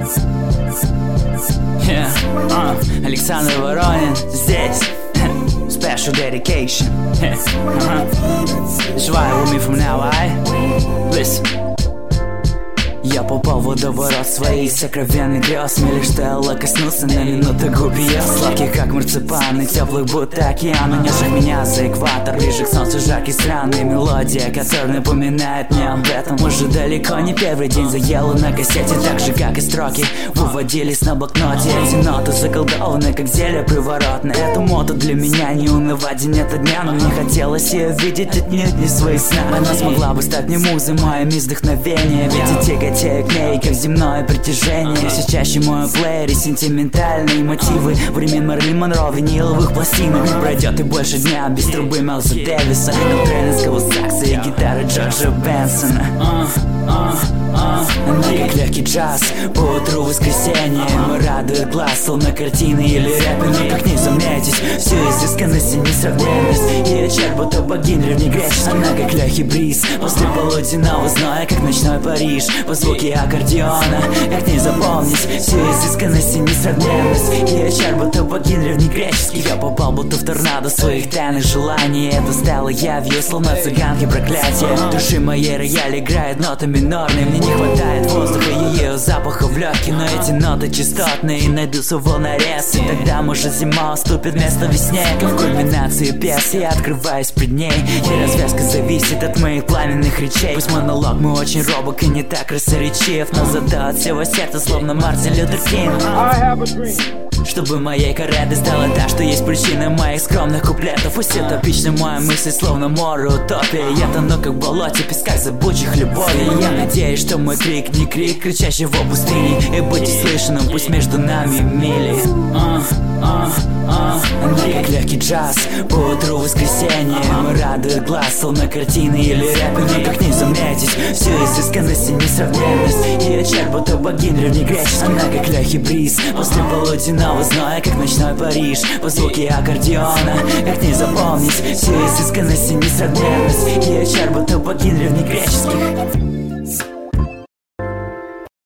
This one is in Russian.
Александр Воронин здесь. Special dedication. That's why with me from now, listen. Я попал в водоворот своих сокровенных грез. Мне лишь стоило коснуться на минуту губ ее. Сладкий как марципан и теплый будто океан. Унесших меня за экватор, ближе к солнцу жаркий странный. Мелодия, которая напоминает мне об этом. Уже далеко не первый день заела на кассете. Так же как и строки выводились на блокноте. Эти ноты заколдованы как зелье приворотное. Это мото для меня не унывать день ото дня. Но мне хотелось ее видеть отнюдь не в своих снах. Она смогла бы стать мне музой, моим вдохновением. Ведь и тяготею к ней, как земное притяжение. Все чаще в моем плеере сентиментальные мотивы времен Мэрилин Монро, виниловых пластинок. Не пройдет и больше дня без трубы Майлза Дэвиса, электронного сакса и гитары Джорджа Бенсона. Она как легкий джаз по утру воскресенья. Мы радует глаз, словно картины или рэпы. Но как не заметить всю изысканность и несравненность. Ее черт будто богинь древнегреческий. Она как легкий бриз после полуденного зноя, как ночной Париж по звуке аккордеона. Как не запомнить всю изысканность и несравненность. Ее черт будто богинь древнегреческий. Я попал будто в торнадо своих тайных желаний. Это стало явью, словно цыганки проклятия. Души моей рояль играет ноты минорные. Мне не хватает воздуха и ее запаха в легкие. Но эти ноты частотные найдутся волнорез. И тогда, может, зима уступит место весне. Как в кульминации пьесы я открываюсь пред ней. И развязка зависит от моих пламенных речей. Пусть монолог мой очень робок и не так красноречив, но зато от всего сердца, словно Мартин Лютер Кинг. Чтобы моей каретой стала та, что есть причина моих скромных куплетов. Пусть это типичная моя мысль, словно море утопия. Я тону как в болоте, песках забучих любовей. Я надеюсь, что мой крик не крик, кричащий в пустыне, и быть услышанным, пусть между нами мили. Она как легкий джаз по утру воскресенья. Мы радует глаз, словно картины или рэпы. Но как не заметить всю изысканность и несравненность. Ее черт будто богинь древнегреческий. Она как легкий бриз после полуденного зноя, как ночной Париж по звуке аккордеона. Как не запомнить всю изысканность и несравненность. Ее черт будто богинь древнегреческих.